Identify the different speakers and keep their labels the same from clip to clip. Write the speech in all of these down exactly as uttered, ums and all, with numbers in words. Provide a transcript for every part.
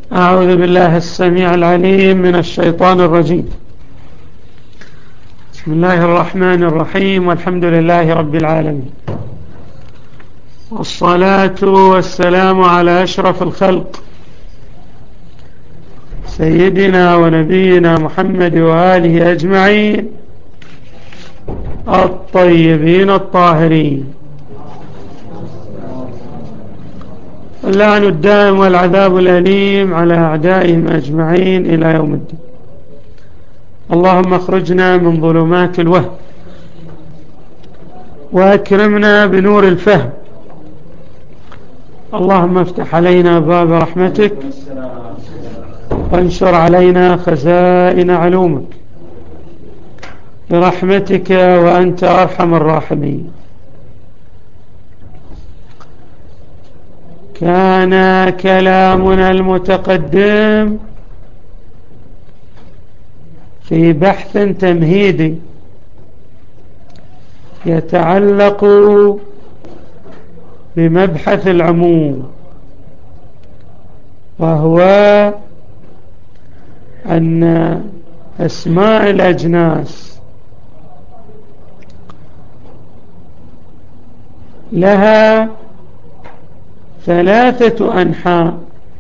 Speaker 1: أعوذ بالله السميع العليم من الشيطان الرجيم. بسم الله الرحمن الرحيم، والحمد لله رب العالمين، والصلاة والسلام على أشرف الخلق سيدنا ونبينا محمد وآله أجمعين الطيبين الطاهرين، اللعن الدائم والعذاب الأليم على أعدائهم أجمعين إلى يوم الدين. اللهم اخرجنا من ظلمات الوهم وأكرمنا بنور الفهم. اللهم افتح علينا باب رحمتك وانشر علينا خزائن علومك برحمتك وأنت أرحم الراحمين. كان كلامنا المتقدم في بحث تمهيدي يتعلق بمبحث العموم، وهو أن أسماء الأجناس لها ثلاثة أنحاء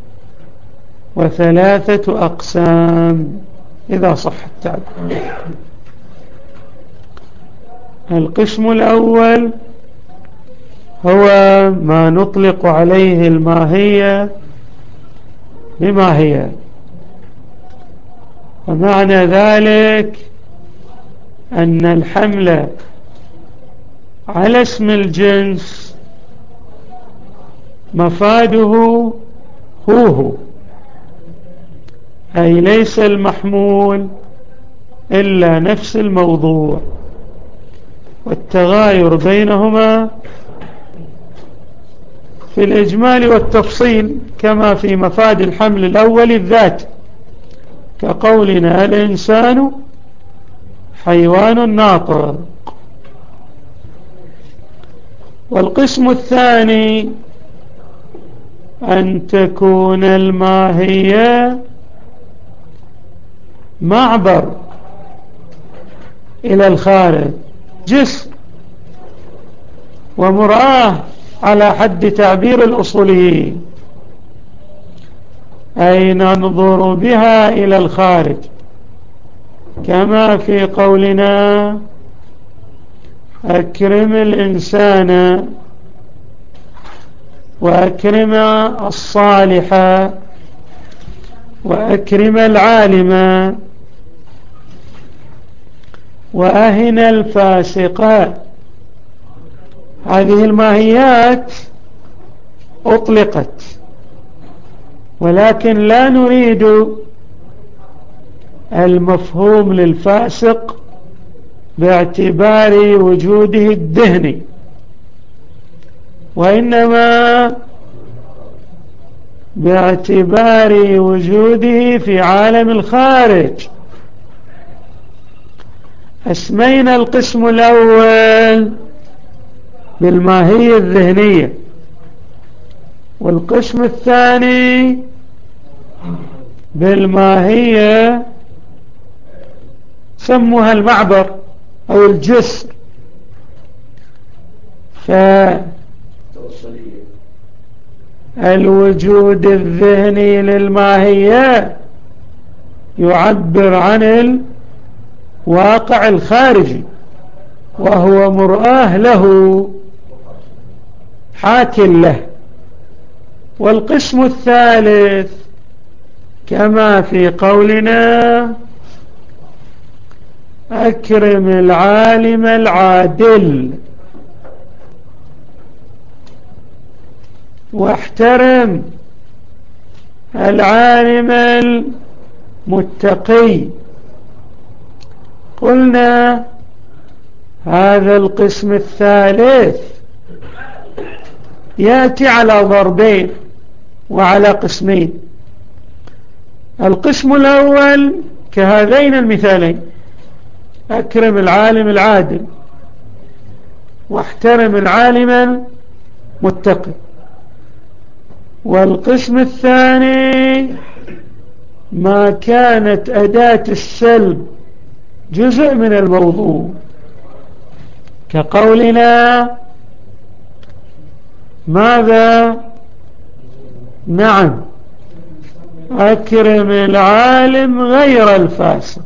Speaker 1: وثلاثة أقسام إذا صح التعبير. القسم الأول هو ما نطلق عليه الماهية بماهية، ومعنى ذلك أن الحمل على اسم الجنس مفاده هو هو، أي ليس المحمول إلا نفس الموضوع، والتغاير بينهما في الإجمال والتفصيل كما في مفاد الحمل الأول الذات، كقولنا الإنسان حيوان ناطق. والقسم الثاني أن تكون الماهية معبر إلى الخارج، جسم ومرآة على حد تعبير الأصوليين، أي ننظر بها إلى الخارج، كما في قولنا أكرم الإنسان وأكرم الصالح وأكرم العالم وأهن الفاسق. هذه الماهيات أطلقت، ولكن لا نريد المفهوم للفاسق باعتبار وجوده الذهني، وإنما باعتبار وجوده في عالم الخارج. أسمينا القسم الأول بالماهية الذهنية، والقسم الثاني بالماهية سموها المعبر أو الجسر. فالوجود الذهني للماهية يعبر عن الواقع الخارجي، وهو مرآه له، حاك له. والقسم الثالث كما في قولنا أكرم العالم العادل واحترم العالم المتقي. قلنا هذا القسم الثالث يأتي على ضربين وعلى قسمين. القسم الأول كهذين المثالين، أكرم العالم العادل واحترم العالم المتقي. والقسم الثاني ما كانت أداة السلب جزء من الموضوع، كقولنا ماذا؟ نعم، أكرم العالم غير الفاسق،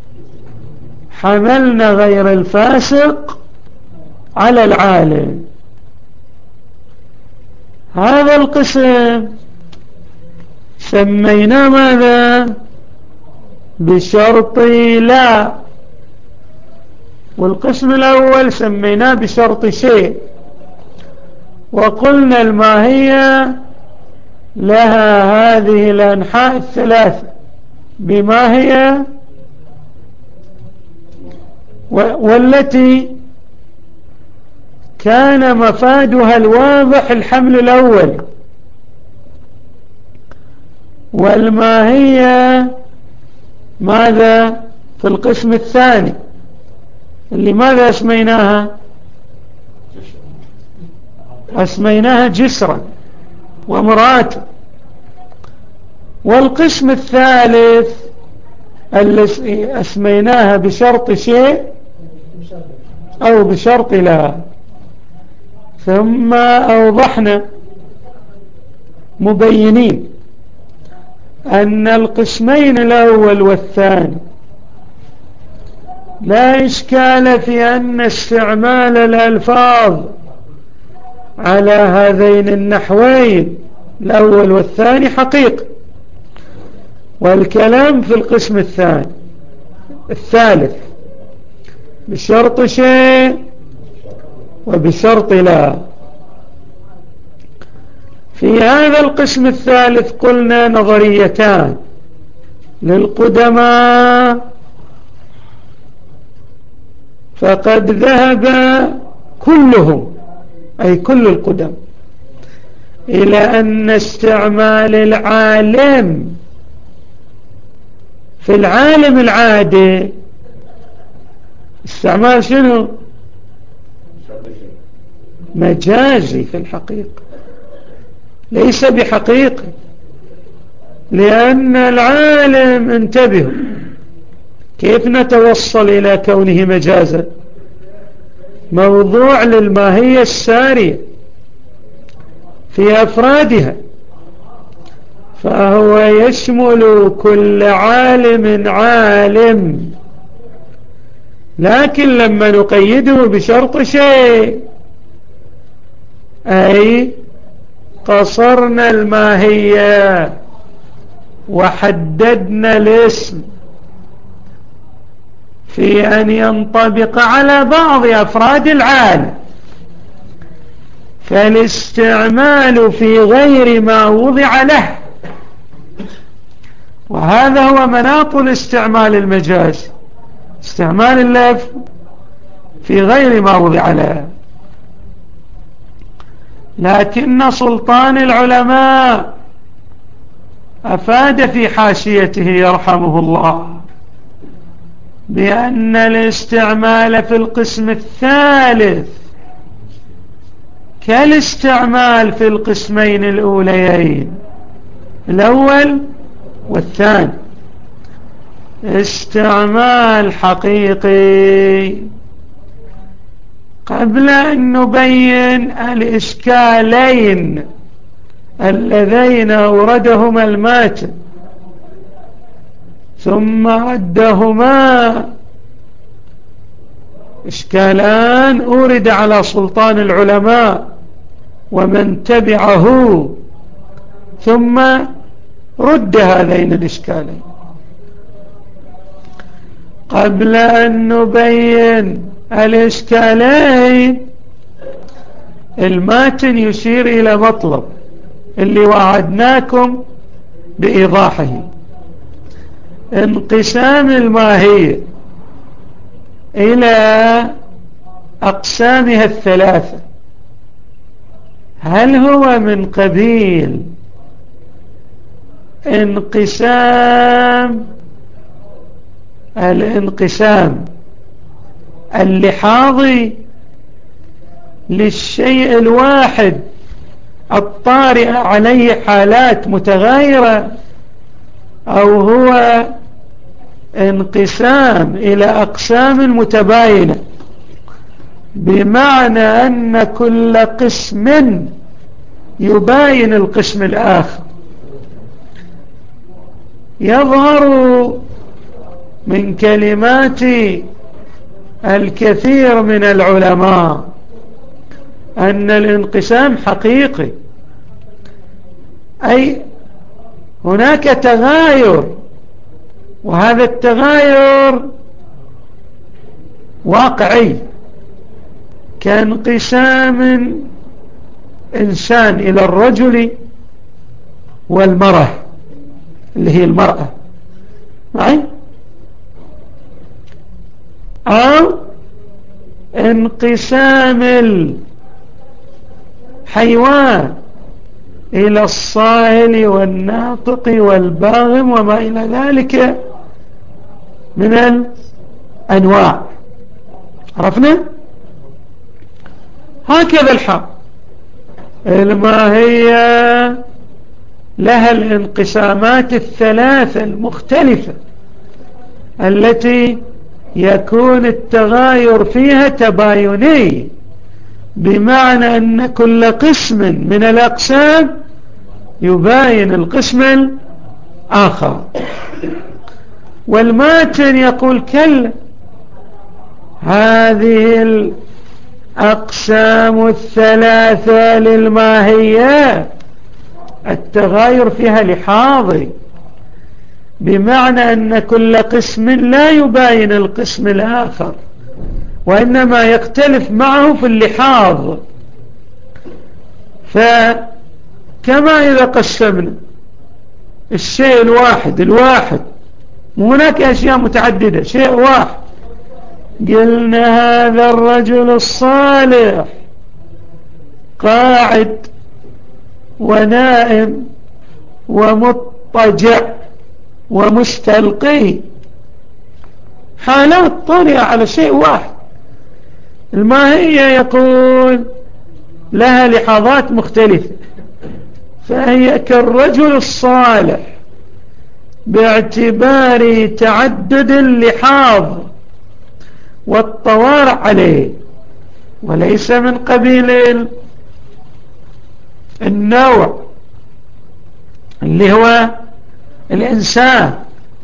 Speaker 1: حملنا غير الفاسق على العالم. هذا القسم سمينا ماذا؟ بشرط لا، والقسم الأول سميناه بشرط شيء، وقلنا الماهية لها هذه الأنحاء الثلاثة بما هي، والتي كان مفادها الواضح الحمل الأول، والماهية ماذا في القسم الثاني اللي ماذا اسميناها؟ اسميناها جسرا ومراته. والقسم الثالث اللي اسميناها بشرط شيء أو بشرط لا. ثم أوضحنا مبينين أن القسمين الأول والثاني لا إشكال في أن استعمال الألفاظ على هذين النحوين الأول والثاني حقيقة، والكلام في القسم الثاني الثالث بشرط شيء وبشرط لا. في هذا القسم الثالث قلنا نظريتان للقدماء، فقد ذهب كلهم أي كل القدم إلى أن استعمال العالم في العالم العادي استعمال شنو؟ مجازي في الحقيقة، ليس بحقيقي، لأن العالم، انتبهوا كيف نتوصل إلى كونه مجازا، موضوع للماهية السارية في أفرادها، فهو يشمل كل عالم عالم، لكن لما نقيده بشرط شيء أي قصرنا الماهية وحددنا الاسم في أن ينطبق على بعض أفراد العالم، فالاستعمال في غير ما وضع له، وهذا هو مناط الاستعمال المجازي، استعمال اللفظ في غير ما وضع له. لكن سلطان العلماء أفاد في حاشيته يرحمه الله بأن الاستعمال في القسم الثالث كالاستعمال في القسمين الأوليين الأول والثاني، استعمال حقيقي. قبل أن نبين الإشكالين اللذين أوردهما الماتن ثم ردهما، إشكالان أورد على سلطان العلماء ومن تبعه، ثم رد هذين الإشكالين. قبل أن نبين الإشكالين الماتن يشير إلى مطلب اللي وعدناكم بإيضاحه، انقسام الماهية إلى أقسامها الثلاثة. هل هو من قبيل انقسام الانقسام اللحاظي للشيء الواحد الطارئ عليه حالات متغايرة، أو هو انقسام إلى أقسام متباينة، بمعنى أن كل قسم يباين القسم الآخر. يظهر من كلمات الكثير من العلماء أن الانقسام حقيقي، أي هناك تغاير، وهذا التغاير واقعي، كانقسام إنسان إلى الرجل والمرأة اللي هي المرأة معي، أو انقسام الحيوان إلى الصائل والناطق والباغم وما إلى ذلك من الأنواع. عرفنا؟ هكذا الحال. الماهية لها الانقسامات الثلاثة المختلفة التي يكون التغاير فيها تبايني، بمعنى أن كل قسم من الأقسام يباين القسم الآخر. والماتن يقول كلا، هذه الأقسام الثلاثة للماهية التغاير فيها لحاظي، بمعنى أن كل قسم لا يباين القسم الآخر، وإنما يختلف معه في اللحاظ. فكما إذا قسمنا الشيء الواحد الواحد، هناك أشياء متعددة، شيء واحد قلنا هذا الرجل الصالح قاعد ونائم ومضطجع ومستلقي، حالات طارئة على شيء واحد. الماهية يقول لها لحظات مختلفة، فهي كالرجل الصالح باعتبار تعدد اللحاظ والطوارئ عليه، وليس من قبيل النوع اللي هو الإنسان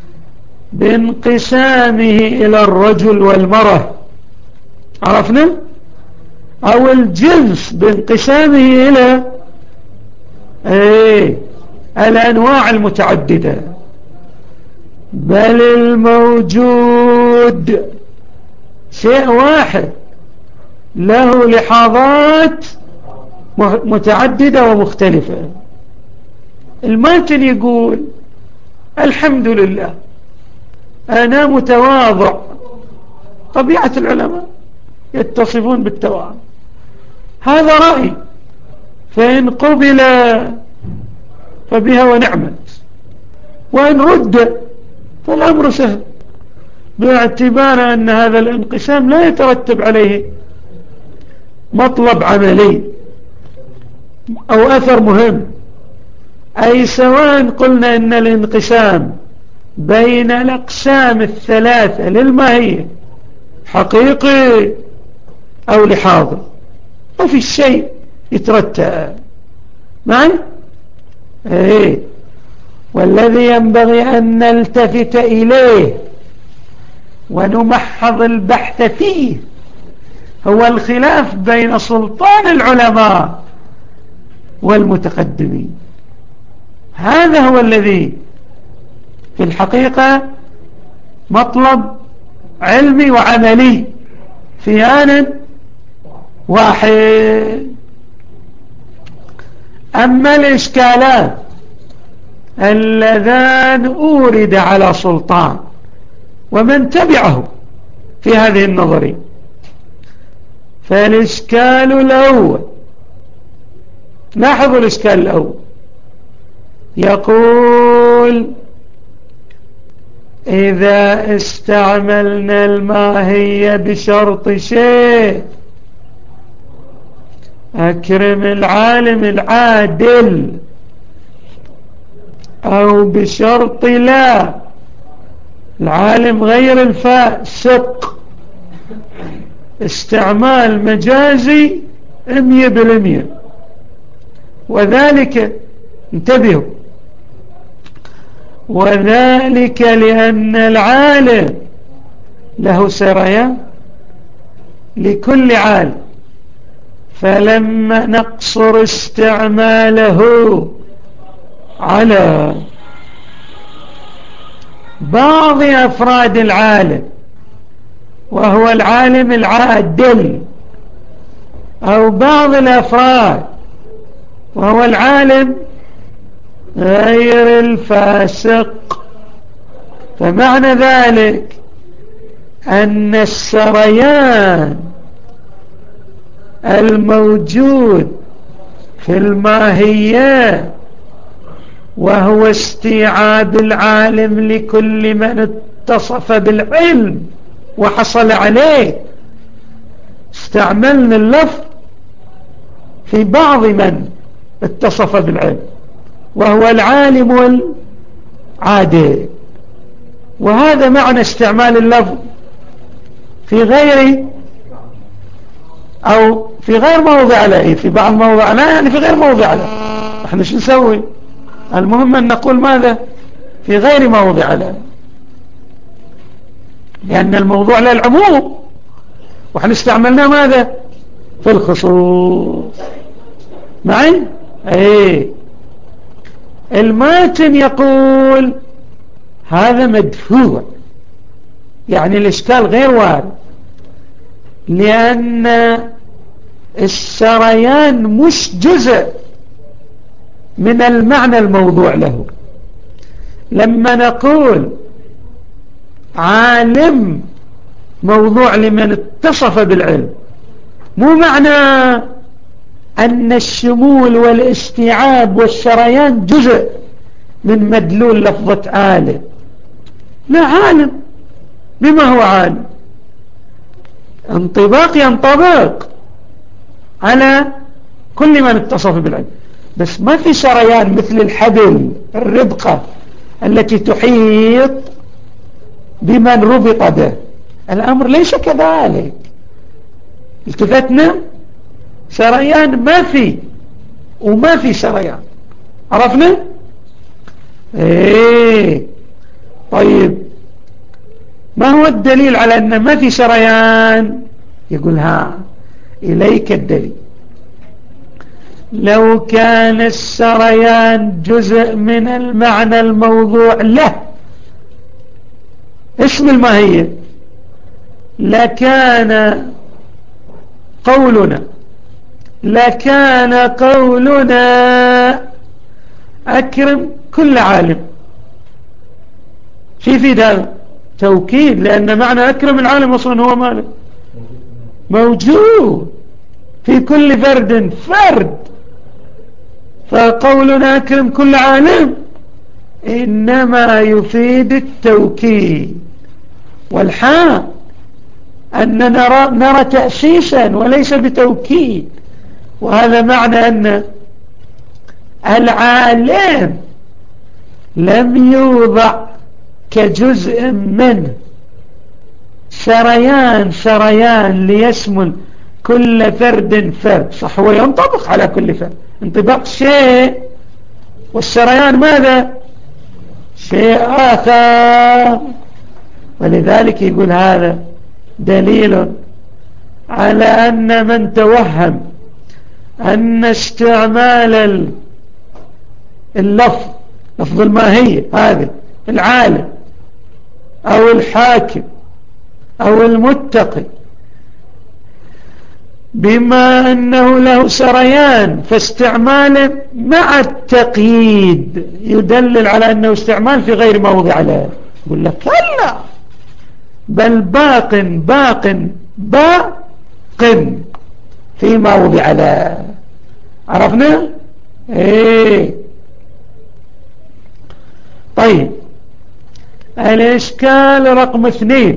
Speaker 1: بانقسامه إلى الرجل والمرأة، عرفنا؟ أو الجنس بانقسامه إلى ايه الأنواع المتعددة، بل الموجود شيء واحد له لحظات متعددة ومختلفة. الماتن يقول الحمد لله أنا متواضع، طبيعة العلماء يتصفون بالتواضع، هذا رأي، فإن قبل فبها ونعمت، وإن رد فالأمر سهل، باعتبار أن هذا الانقسام لا يترتب عليه مطلب عملي أو أثر مهم. أي سواء قلنا أن الانقسام بين الأقسام الثلاثة للماهية حقيقي أو لحاظي، وفي الشيء يترتب معي. ايه والذي ينبغي أن نلتفت إليه ونمحض البحث فيه هو الخلاف بين سلطان العلماء والمتقدمين. هذا هو الذي في الحقيقة مطلب علمي وعملي في آن واحد. أما الإشكالات اللذان أورد على سلطان ومن تبعه في هذه النظرية، فالإشكال الأول، لاحظوا الإشكال الأول، يقول إذا استعملنا الماهية بشرط شيء، أكرم العالم العادل، أو بشرط لا، العالم غير الفاسق، استعمال مجازي مية بالمية. وذلك انتبهوا، وذلك لأن العالم له سريان لكل عالم، فلما نقصر استعماله على بعض أفراد العالم وهو العالم العادل، أو بعض الأفراد وهو العالم غير الفاسق، فمعنى ذلك أن السريان الموجود في الماهية وهو استيعاب العالم لكل من اتصف بالعلم وحصل عليه، استعملنا اللفظ في بعض من اتصف بالعلم وهو العالم العادل، وهذا معنى استعمال اللفظ في غير أو في غير موضع له، في بعض موضع لا يعني في غير موضع له. احنا شو نسوي؟ المهم أن نقول ماذا؟ في غير موضع له، لأن الموضوع للعموم وحنا استعملناه ماذا؟ في الخصوص. معي؟ ايه. الماتن يقول هذا مدفوع، يعني الإشكال غير وارد، لأن السريان مش جزء من المعنى الموضوع له. لما نقول عالم موضوع لمن اتصف بالعلم، مو معنى أن الشمول والاستيعاب والسريان جزء من مدلول لفظة عالم. لا، عالم بما هو عالم، انطباق ينطبق على كل من اتصف بالعلم، بس ما في سريان مثل الحبل الربقة التي تحيط بمن ربط به. الأمر ليس كذلك. التفتنا سريان ما في وما في سريان. عرفنا؟ ايه. طيب ما هو الدليل على أن ما في سريان؟ يقول ها إليك الدليل. لو كان السريان جزء من المعنى الموضوع له، اسم الماهية، لكان قولنا لكان قولنا أكرم كل عالم. في في ده توكيد، لأن معنى أكرم العالم أصلا هو ماله موجود في كل فرد فرد، فقولنا أكرم كل عالم إنما يفيد التوكيد والحال، أن نرى, نرى تأسيسا وليس بتوكيد. وهذا معنى أن العالم لم يوضع كجزء منه سريان سريان ليشمل كل فرد فرد. صح، هو ينطبق على كل فرد انطباق شيء، والسريان ماذا؟ شيء آخر. ولذلك يقول هذا دليل على أن من توهم أن استعمال اللفظ لفظ الماهية هذا العالم أو الحاكم أو المتقي بما أنه له سريان، فاستعماله مع التقييد يدلل على أنه استعمال في غير موضع له. يقول لك لا، بل باق باق باق في موضع له. عرفنا؟ ايه. طيب الاشكال رقم اثنين،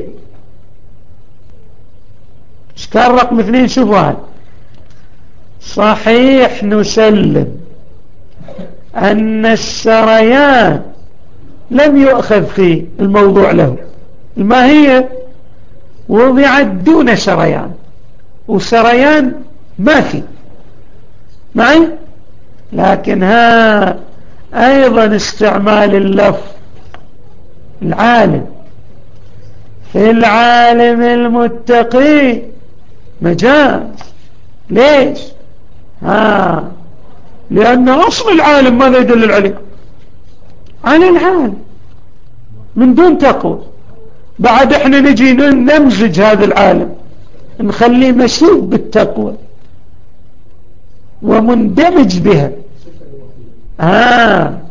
Speaker 1: اشكال رقم اثنين شوفوا هذا. صحيح نسلم أن السريان لم يؤخذ في الموضوع له، الماهية وضعت دون سريان، وسريان ما في معي. لكن ها أيضا استعمال اللفظ العالم في العالم المتقي مجاز. ليش؟ ها لأن أصل العالم ماذا يدل عليه؟ على العالم من دون تقوى. بعد احنا نجي نمزج هذا العالم نخليه مشوب بالتقوى ومندمج بها. ها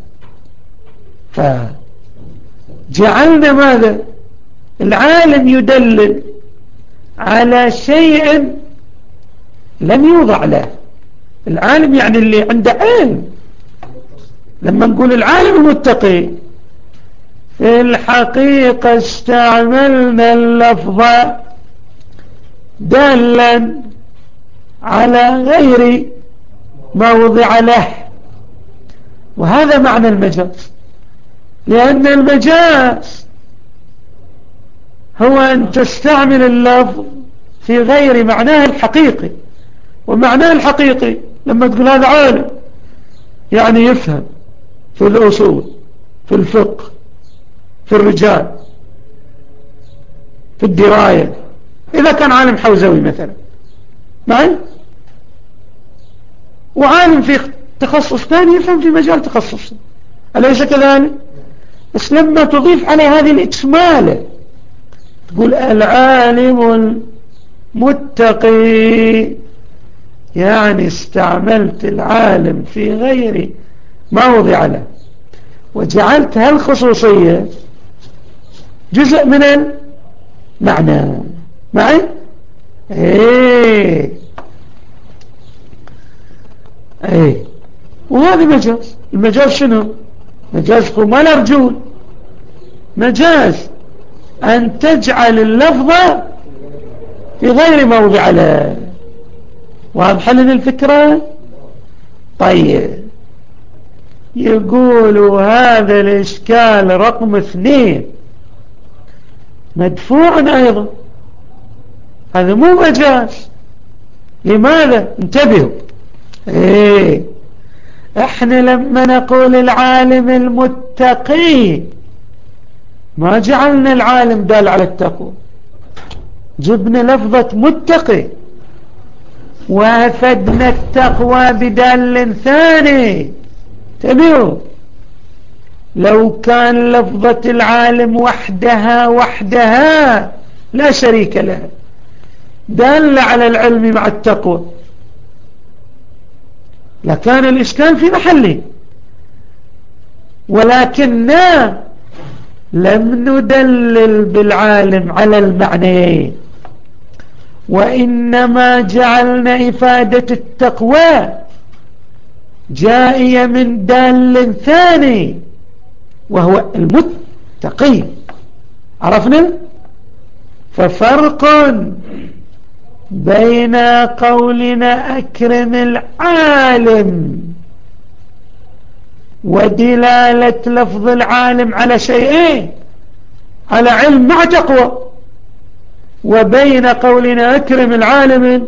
Speaker 1: فجعلنا ماذا؟ العالم يدلل على شيء لم يوضع له. العالم يعني اللي عنده علم. لما نقول العالم المتقي في الحقيقة استعملنا اللفظ دالا على غير موضع له، وهذا معنى المجاز. لأن المجاز هو أن تستعمل اللفظ في غير معناه الحقيقي. ومعناه الحقيقي لما تقول هذا عالم يعني يفهم في الأصول، في الفقه، في الرجال، في الدراية. إذا كان عالم حوزوي مثلا معي، وعالم في تخصص ثاني يفهم في مجال تخصصه، أليس كذلك؟ بس لما تضيف عليه هذه الإكمالة تقول العالم المتقي، يعني استعملت العالم في غير موضع له، وجعلت هالخصوصية جزء من المعنى معي. ايه ايه وهذا مجاز. المجاز شنو؟ مجاز ما الرجول، مجاز أن تجعل اللفظ في غير موضع له. وهمحلنا الفكرة. طيب يقول هذا الإشكال رقم اثنين مدفوع أيضا، هذا مو مجاز. لماذا؟ انتبهوا. ايه احنا لما نقول العالم المتقي ما جعلنا العالم دال على التقوى، جبنا لفظة متقي وافدنا التقوى بدال ثاني. انتبهوا، لو كان لفظة العالم وحدها وحدها لا شريك لها دال على العلم مع التقوى لكان الإشكال في محله، ولكننا لم ندلل بالعالم على المعنيين، وإنما جعلنا إفادة التقوى جائية من دال ثاني وهو المتقي. عرفنا؟ ففرق بين قولنا أكرم العالم ودلالة لفظ العالم على شيئين، على علم مع تقوى، وبين قولنا أكرم العالم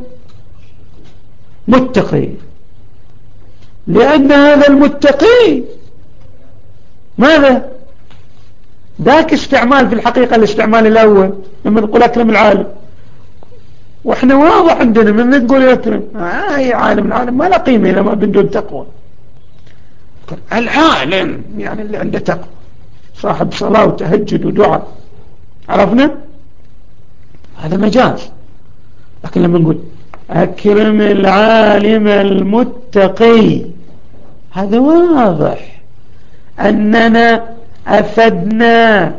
Speaker 1: متقي. لأن هذا المتقي ماذا؟ ذاك استعمال في الحقيقة الاستعمال الأول لما نقول أكرم العالم، وإحنا واضح عندنا من نقول أكرم أي عالم، العالم ما لا قيمة لما بدون تقوى. العالم يعني اللي عنده تقوى، صاحب صلاة وتهجد ودعاء. عرفنا؟ هذا مجاز. لكن لما نقول أكرم العالم المتقي هذا واضح أننا أفدنا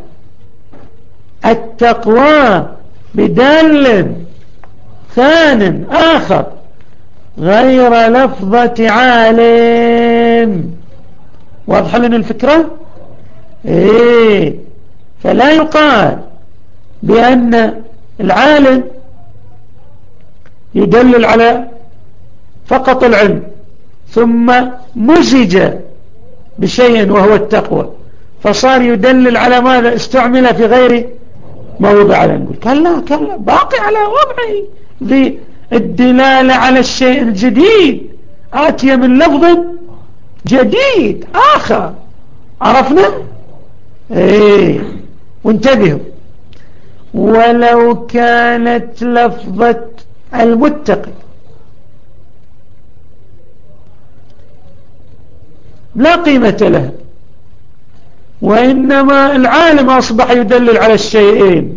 Speaker 1: التقوى بدال ثان آخر غير لفظة عالم. واضح لنا الفكرة؟ إيه فلا يقال بأن العالم يدلل على فقط العلم ثم مزج بشيء وهو التقوى، فصار يدلل على ماذا؟ استعمل في غير موضع. نقول كلا كلا، باقي على وضعه بالدلالة على الشيء الجديد، آتي من لفظ جديد آخر. عرفنا؟ ايه، وانتبهوا، ولو كانت لفظة المتقي لا قيمة لها، وإنما العالم أصبح يدلل على الشيئين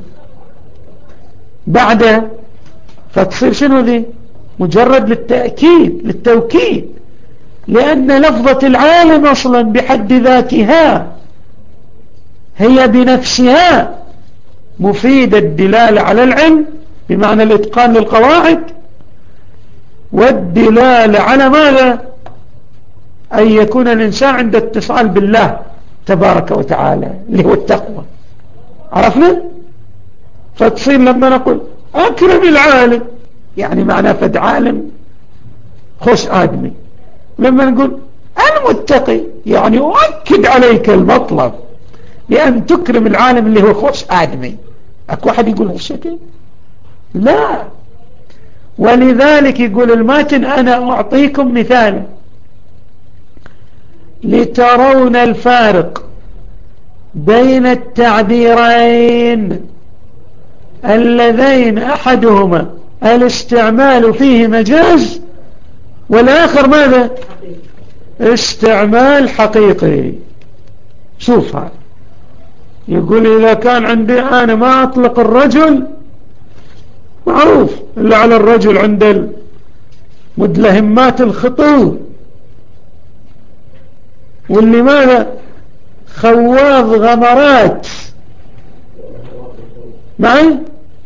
Speaker 1: بعد، فتصير شنو ذي؟ مجرد للتأكيد، للتوكيد، لأن لفظة العالم أصلا بحد ذاتها هي بنفسها مفيدة الدلالة على العلم بمعنى الإتقان للقواعد، والدلالة على ماذا؟ أن يكون الإنسان عند اتصال بالله تبارك وتعالى اللي هو التقوى. عرفنا؟ فتصير لما نقول أكرم العالم يعني معناه فد عالم خوش آدمي، لما نقول المتقي يعني أؤكد عليك المطلب لأن تكرم العالم اللي هو خوش آدمي. أكو واحد يقول هالشكل؟ لا. ولذلك يقول الماتن أنا أعطيكم مثال لترون الفارق بين التعبيرين اللذين أحدهما الاستعمال فيه مجاز والآخر ماذا؟ استعمال حقيقي. شوف هذا يقول إذا كان عندي أنا ما أطلق الرجل معروف إلا على الرجل عند مدلهمات الخطوب، واللي ماذا؟ خواض غمرات معي،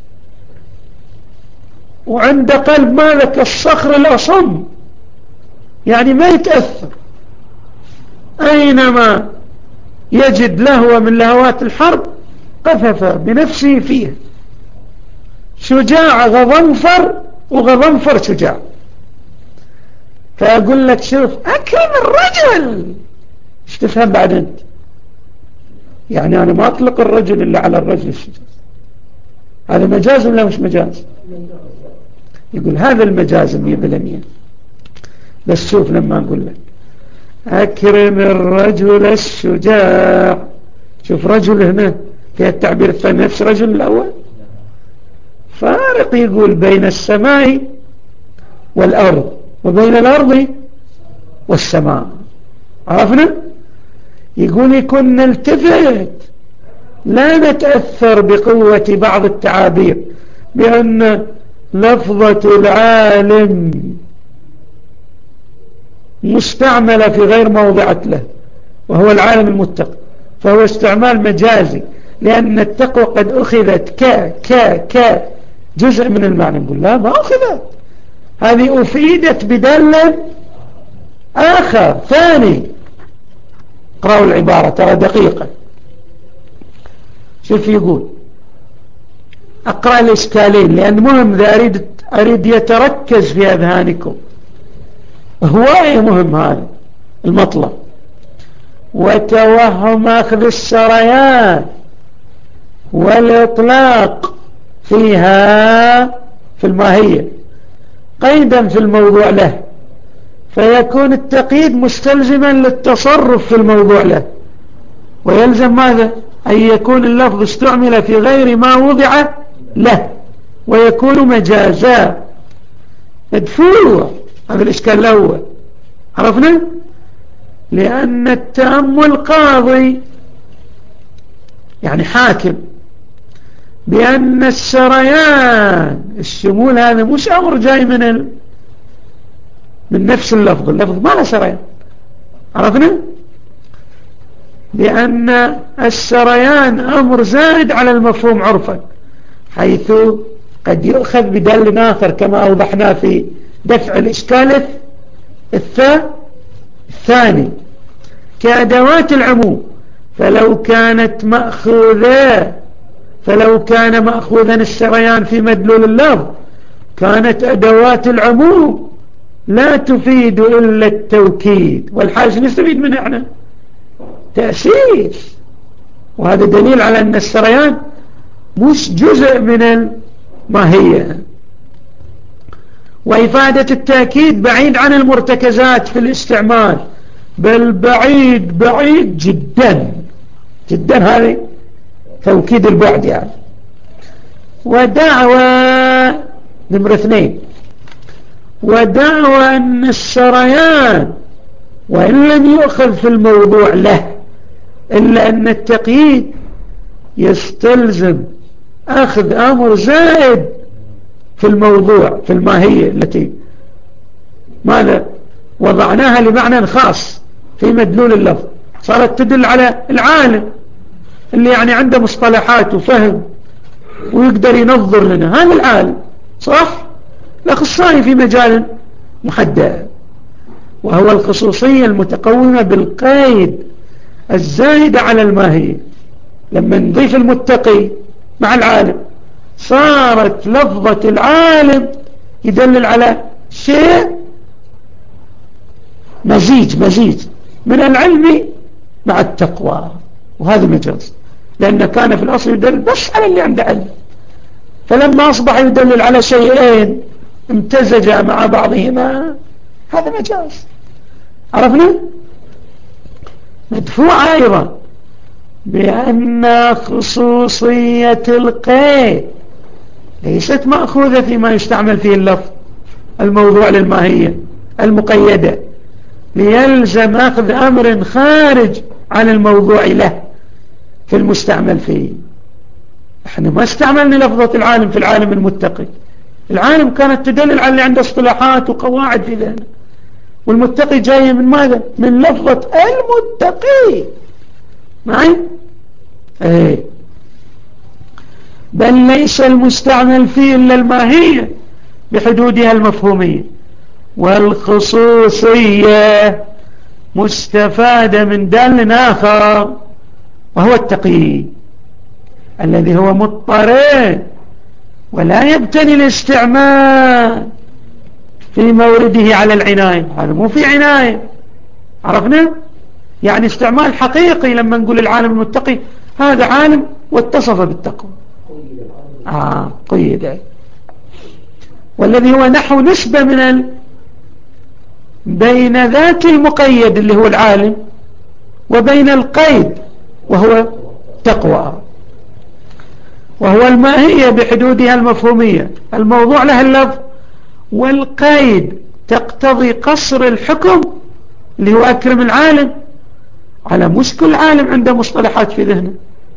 Speaker 1: وعند قلب ماذا؟ كالصخر الأصم، يعني ما يتأثر أينما يجد لهوة من لهوات الحرب قذف بنفسه فيها. شجاع غضنفر، وغضنفر شجاع. فأقول لك شوف أكرم الرجل، ايش تفهم بعد أنت؟ يعني أنا ما أطلق الرجل إلا على الرجل الشجاع. هذا مجاز ولا مش مجاز؟ يقول هذا المجاز مية بالمية. بس شوف لما أقول لك أكرم الرجل الشجاع، شوف رجل هنا في التعبير الثاني نفس رجل الأول. فارق يقول بين السماء والأرض وبين الأرض والسماء. عرفنا؟ يقول يكون نلتفت لا نتأثر بقوة بعض التعابير بأن لفظة العالم مستعملة في غير موضع له وهو العالم المتقى، فهو استعمال مجازي لأن التقوى قد أخذت ك ك ك جزء من المعنى. نقول لا، ما أخذت، هذه أفيدت بدل آخر ثاني. اقرأوا العبارة ترى دقيقة. شوف يقول، أقرأ الإشكالين لأن مهم ذا أريد, أريد يتركز في أذهانكم، هواية مهم هذا المطلب. وتوهم أخذ السريان والإطلاق فيها في الماهية قيدا في الموضوع له، فيكون التقييد مستلزما للتصرف في الموضوع له، ويلزم ماذا؟ أن يكون اللفظ استعمل في غير ما وضع له ويكون مجازا مدفوع. هذا الإشكال الأول. عرفنا؟ لأن التأمل قاضي يعني حاكم بأن السريان الشمول هذا مش أمر جاي من ال... من نفس اللفظ، اللفظ ما له سريان. عرفنا؟ لأن السريان أمر زائد على المفهوم عرفا، حيث قد يؤخذ بدل آخر كما أوضحنا في دفع الإشكال الثاني كأدوات العموم. فلو كانت مأخوذة فلو كان مأخوذا السريان في مدلول اللفظ كانت أدوات العموم لا تفيد إلا التوكيد، والحاجة نستفيد منها احنا تأسيس، وهذا دليل على أن السريان مش جزء من الماهية. وإفادة التأكيد بعيد عن المرتكزات في الاستعمال، بل بعيد بعيد جدا جدا، هذه توكيد البعد يعني. ودعوى نمرة اثنين، ودعوى أن السريان وإن لم يؤخذ في الموضوع له، إلا أن التقييد يستلزم أخذ أمر زائد في الموضوع، في الماهية التي ماذا وضعناها لمعنى خاص في مدلول اللفظ، صارت تدل على العالم اللي يعني عنده مصطلحات وفهم ويقدر ينظر لنا، هذا العالم صح، الأخصائي في مجال محدد، وهو الخصوصية المتقومة بالقيد الزائدة على الماهية. لما نضيف المتقي مع العالم صارت لفظة العالم يدلل على شيء مزيج مزيج من العلم مع التقوى، وهذا مجاز، لأنه كان في الأصل يدلل بس على اللي عنده علم، فلما أصبح يدلل على شيئين امتزجا مع بعضهما، هذا مجاز. عرفنا؟ مدفوع أيضا بأن خصوصية القيد ليست مأخوذة فيما يستعمل فيه اللفظ الموضوع للماهية المقيدة، ليلزم أخذ أمر خارج عن الموضوع له في المستعمل فيه. احنا ما استعملنا لفظة العالم في العالم المتقي، العالم كانت تدلل على اللي عنده اصطلاحات وقواعد في ذهنه، والمتقي جاي من ماذا؟ من لفظة المتقي معي؟ ايه. بل ليس المستعمل فيه إلا الماهية بحدودها المفهومية، والخصوصية مستفادة من دال آخر وهو التقييد الذي هو مضطرد ولا يبتني الاستعمال في مورده على العناية، هذا مو في عناية. عرفنا؟ يعني استعمال حقيقي لما نقول العالم المتقي هذا عالم واتصف بالتقوى، آه قيد، والذي هو نحو نسبة من ال... بين ذات المقيد اللي هو العالم وبين القيد وهو تقوى، وهو الماهية بحدودها المفهومية، الموضوع له اللفظ، والقيد تقتضي قصر الحكم اللي هو أكرم العالم على مش كل عالم عنده مصطلحات في ذهنه،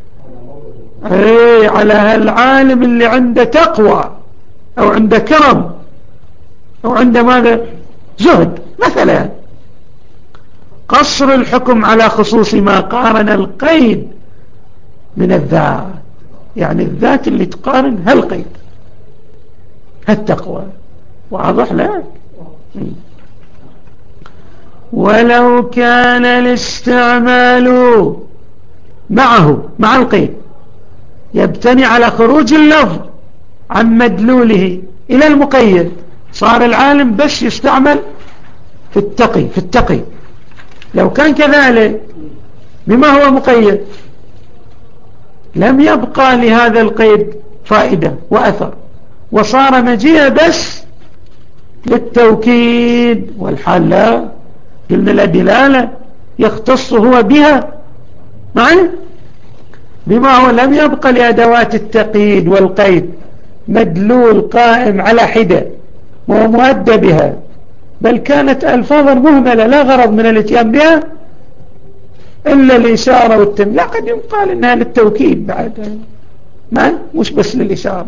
Speaker 1: ايه على العالم اللي عنده تقوى او عنده كرم او عنده ماذا زهد مثلا. قصر الحكم على خصوص ما قارن القيد من الذات، يعني الذات اللي تقارن هالقيد هالتقوى. واضح لك؟ ولو كان الاستعمال معه مع القيد يبتني على خروج اللفظ عن مدلوله إلى المقيد، صار العالم بس يستعمل في التقي في التقي لو كان كذلك بما هو مقيد لم يبقى لهذا القيد فائدة وأثر، وصار مجيء بس للتوكيد، والحال لا، قلنا الدلالة يختص هو بها معي بما هو لم يبقى لأدوات التقييد والقيد مدلول قائم على حدة ومؤدى بها، بل كانت ألفاظا مهملة لا غرض من الاتيان بها إلا الإشارة والتنبيه. لا، قد يقال إنها للتوكيد بعد، ما مش بس للإشارة،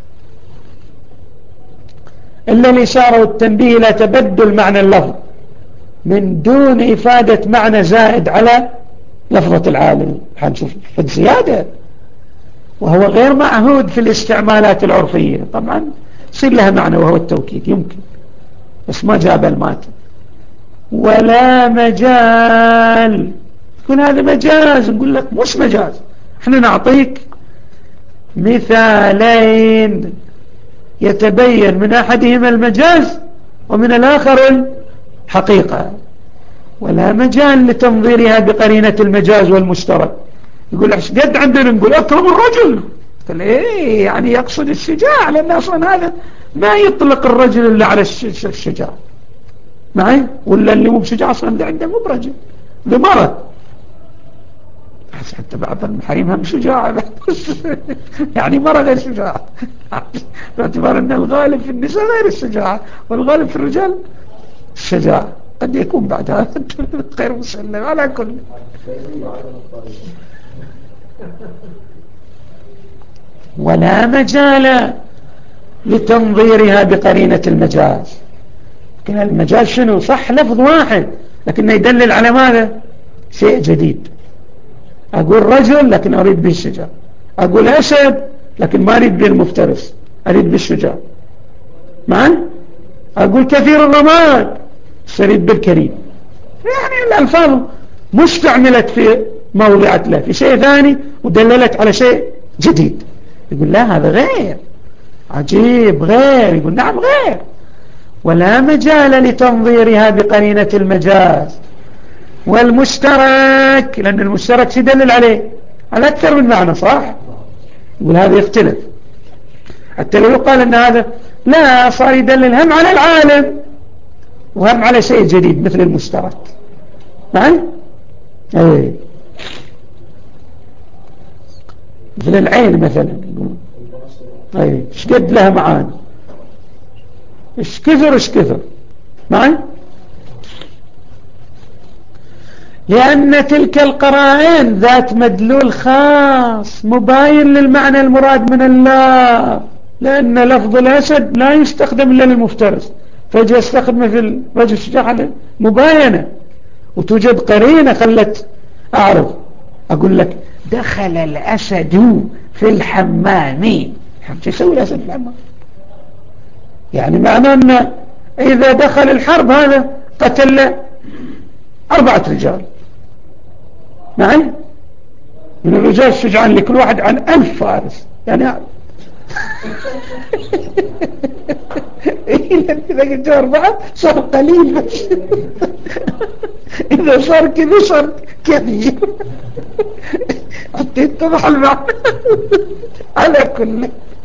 Speaker 1: إلا الإشارة والتنبيه لا تبدل معنى اللفظ من دون إفادة معنى زائد على لفظة العالم. حنشوف فد زيادة، وهو غير معهود في الاستعمالات العرفية، طبعا يصير لها معنى وهو التوكيد يمكن، بس ما جاب المات. ولا مجال، يكون هذا مجاز، نقول لك مش مجاز، احنا نعطيك مثالين يتبين من أحدهما المجاز ومن الآخر الحقيقة. ولا مجال لتنظيرها بقرينة المجاز والمشترك. يقول ايش قد عندنا نقول أكرم الرجل، قال إيه يعني يقصد الشجاع، لأن أصلا هذا ما يطلق الرجل إلا على الشجاع معي، ولا اللي مو بشجاع أصلا اللي عنده مو برجل بمرض. حتى بعض المحارم هم شجاع يعني مرة غير شجاع، باعتبار أن الغالب في النساء غير الشجاعة، والغالب في الرجال الشجاع، قد يكون بعد هذا غير مسلم على كل. ولا مجال لتنظيرها بقرينة المجاز. لكن المجاز شنو؟ صح لفظ واحد لكنه يدلل على ماذا؟ شيء جديد. أقول رجل لكن أريد به الشجاع، أقول أسد لكن ما أريد به المفترس، أريد به الشجاع معا. أقول كثير الرماد أريد بالكريم. يعني الألفاظ مستعملت في موضعت له في شيء ثاني ودللت على شيء جديد. يقول لا هذا غير عجيب غير، يقول نعم غير. ولا مجال لتنظيرها بقرينة المجاز والمشترك، لأن المشترك يدلل عليه على أكثر من معنى صح. يقول هذا يختلف، حتى لو يقال أن هذا لا صار يدلل هم على العالم وهم على شيء جديد مثل المشترك معي. ايه مثل العين مثلا، ايه ايش قد لها معاني، ايش كثر ايش كثر معي. لأن تلك القرائن ذات مدلول خاص مباين للمعنى المراد من الله، لأن لفظ الأسد لا يستخدم إلا للمفترس، فجأة استخدمه في الرجل الشجاع مباينة. وتوجد قرينة خلت أعرف أقول لك دخل الأسد في الحمام، شو يسوي الأسد في الحمام؟ يعني معناه أن إذا دخل الحرب هذا قتل أربعة رجال معي من الرجال الشجعان، لكل واحد عن ألف فارس يعني إذا قلت أربعة صار قليل بس إذا صار كذا صار كثير حتى يتضح المعنى على كل.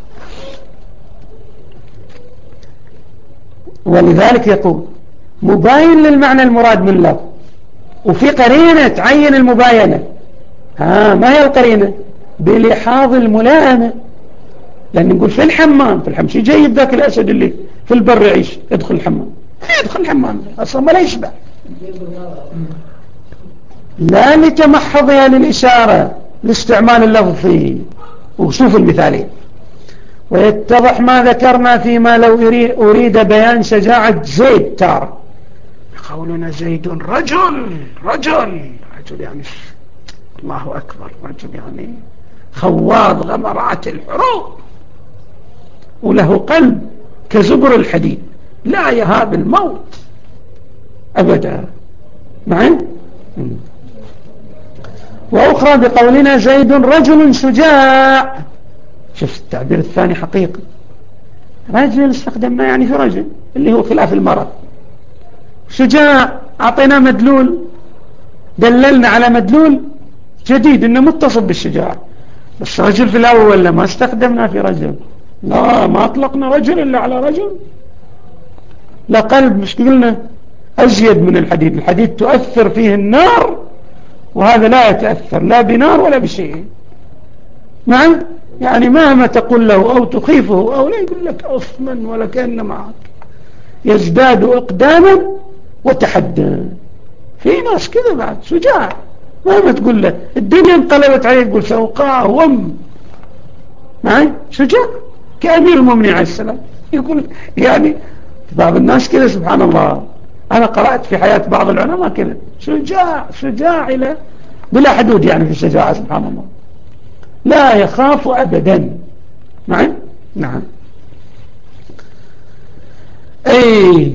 Speaker 1: ولذلك يقول مباين للمعنى المراد من لفظ، وفي قرينة تعين المباينة. ها ما هي القرينة؟ بلحاظ الملائمة. لأن نقول في الحمام، في الحمام شي جايب ذاك الأسد اللي في البر يعيش يدخل الحمام، يدخل الحمام أصلا ما لا يشبع، لا لتمحضها للإشارة لاستعمال اللفظ فيه. وشوف المثالين. ويتضح ما ذكرنا فيما لو أريد بيان شجاعة زيد تارة، قولنا زيد رجل رجل رجل يعني الله أكبر، رجل يعني خواض غمرات الحروب، وله قلب كزبر الحديد لا يهاب الموت أبدا معي. وأخرى بقولنا زيد رجل شجاع. شوف التعبير الثاني حقيقي، رجل استخدمنا يعني في رجل اللي هو خلاف المرض. شجاع أعطينا مدلول، دللنا على مدلول جديد إنه متصل بالشجاع. بس رجل في الأول لما استخدمنا في رجل، لا ما أطلقنا رجل إلا على رجل. لا قلب مش قلنا أزيد من الحديد، الحديد تؤثر فيه النار وهذا لا يتأثر لا بنار ولا بشيء نعم. يعني مهما تقول له أو تخيفه أو لا يقول لك أصما ولا كأن معك، يزداد إقداما وتحدى. في ناس كذا بعد شجاع، مهما تقول له الدنيا انقلبت عليه يقول سأوقعه وم معي شجاع كأمير المؤمنين عليه السلام. يقول يعني بعض الناس كذا سبحان الله، أنا قرأت في حياة بعض العلماء كذا شجاع شجاع إلى بلا حدود يعني في الشجاعة سبحان الله، لا يخاف أبدا معي. نعم أي.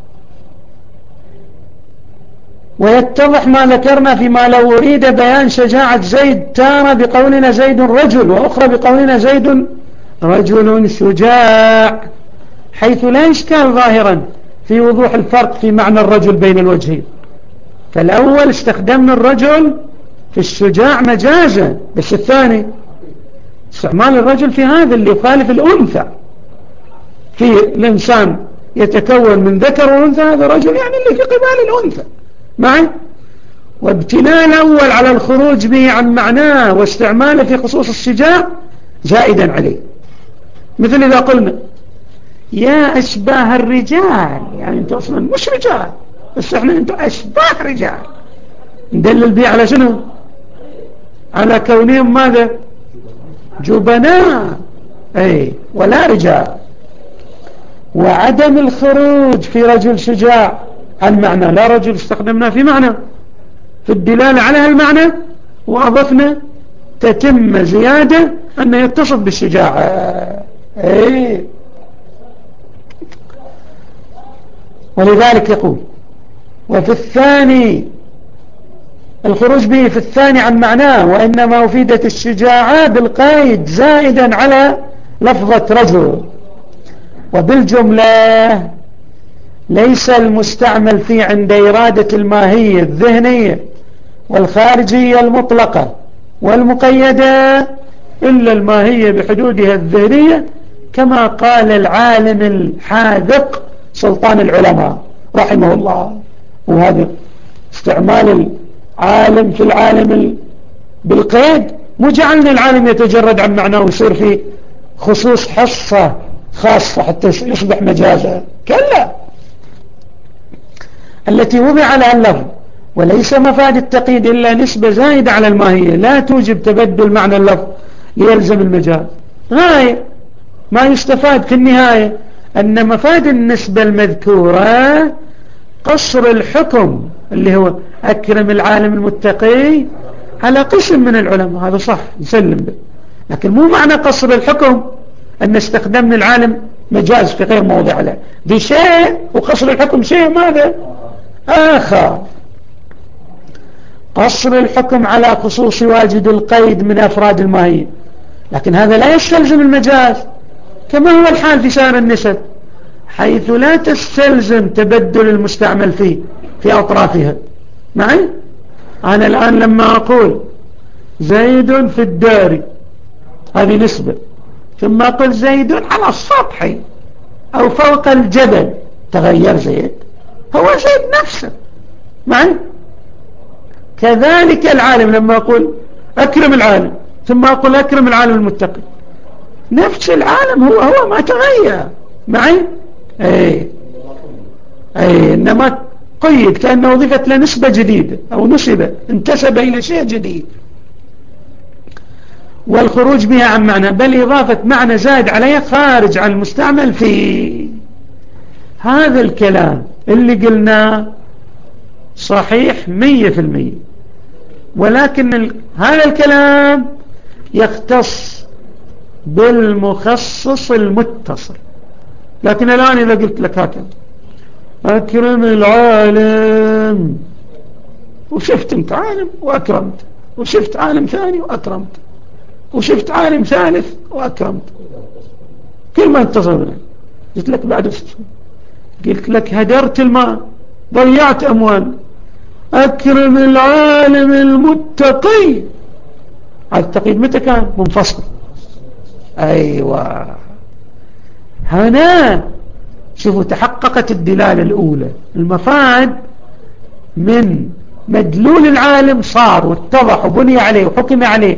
Speaker 1: ويتضح ما ذكرنا فيما لو أريد بيان شجاعة زيد تارة بقولنا زيد رجل، وأخرى بقولنا زيد رجل شجاع، حيث لا إشكال ظاهرا في وضوح الفرق في معنى الرجل بين الوجهين. فالأول استخدمنا الرجل في الشجاع مجازا، بس الثاني استعمال الرجل في هذا اللي يخالف الأنثى، في الإنسان يتكون من ذكر وأنثى، هذا رجل يعني اللي في قبال الأنثى معي. وابتلاء الأول على الخروج به عن معناه واستعماله في خصوص الشجاع زائدا عليه، مثل إذا قلنا يا أشباه الرجال، يعني أنتم أصلا مش رجال بس احنا أنتم أشباه رجال، ندلل به على شنو؟ على كونهم ماذا؟ جبناء، أي ولا رجال. وعدم الخروج في رجل شجاع عن معنى، لا رجل استخدمنا في معنى في الدلالة على هالمعنى وأضفنا تتم زيادة أنه يتصف بالشجاعة. أي ولذلك يقول وفي الثاني الخروج به في الثاني عن معناه، وإنما أفيدت الشجاعة بالقيد زائدا على لفظة رجل. وبالجملة ليس المستعمل فيه عند إرادة الماهية الذهنية والخارجية المطلقة والمقيدة إلا الماهية بحدودها الذهنية، كما قال العالم الحاذق سلطان العلماء رحمه الله. وهذا استعمال العالم في العالم بالقيد مو جعلنا العالم يتجرد عن معناه ويصير فيه خصوص حصة خاصة حتى يصبح مجازا، كلا، التي وضع لها اللفظ. وليس مفاد التقييد إلا نسبة زائدة على الماهية لا توجب تبدل معنى اللفظ ليلزم المجاز. غاية ما يستفاد في النهاية أن مفاد النسبة المذكورة قصر الحكم اللي هو أكرم العالم المتقي على قسم من العلماء، هذا صح نسلم به، لكن مو معنى قصر الحكم أن استخدمنا العالم مجاز في غير موضع له، دي شيء وقصر الحكم شيء ماذا آخر. قصر الحكم على خصوص واجد القيد من أفراد الماهية، لكن هذا لا يستلزم المجاز كما هو الحال في سائر النسب، حيث لا تستلزم تبدل المستعمل فيه في أطرافها. معي؟ أنا الآن لما أقول زيد في الدار هذه نسبة، ثم أقول زيد على السطح أو فوق الجبل، تغير زيد، هو زيد نفسه. معي؟ كذلك العالم لما أقول أكرم العالم ثم أقول أكرم العالم المتقي، نفس العالم هو هو ما تغير. معي؟ أي أي إنما قيد كأنه وظيفة لنسبة جديدة أو نسبة انتسب إلى شيء جديد. والخروج بها عن معنى بل إضافة معنى زائد عليه خارج عن المستعمل فيه. هذا الكلام اللي قلناه صحيح مية في المية، ولكن ال... هذا الكلام يختص بالمخصص المتصل. لكن الآن إذا قلت لك هكذا أكرم العالم، وشفت انت عالم وأكرمت، وشفت عالم ثاني وأكرمت، وشفت عالم ثالث وأكرمت، كل ما اتصل بنا قلت لك بعد اسم، قلت لك هدرت الماء ضيعت أموال، أكرم العالم المتقي. هذا التقييد متى كان؟ منفصل. أيوة، هنا شوفوا تحققت الدلالة الأولى، المفاد من مدلول العالم صار واتضح وبني عليه وحكم عليه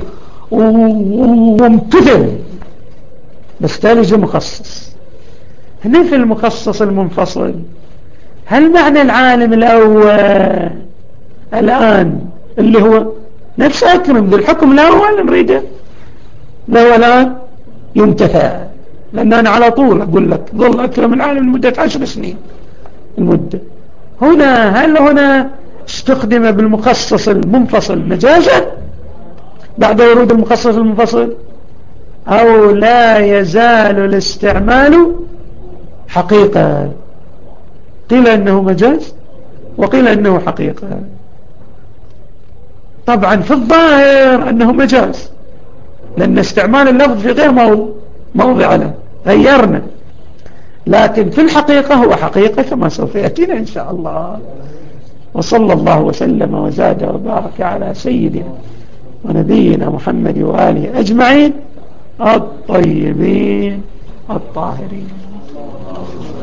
Speaker 1: وامتثل، بس تالج مخصص. هنا في المخصص المنفصل هل معنى العالم الأول الآن اللي هو نفس أكرم بالحكم الأول نريده له الآن يمتثل، لأن أنا على طول أقول لك ظل أكرم العالم لمدة عشر سنين المدة. هنا هل هنا استخدم بالمخصص المنفصل مجازا بعد ورود المخصص المنفصل، أو لا يزال الاستعمال حقيقة؟ قيل إنه مجاز وقيل إنه حقيقة. طبعا في الظاهر أنه مجاز، لأن استعمال اللفظ في غير موضع موضع له غيرنا، لكن في الحقيقة هو حقيقة كما سوف يأتينا إن شاء الله. وصلى الله وسلم وزاد وبارك على سيدنا ونبينا محمد وآله أجمعين الطيبين الطاهرين.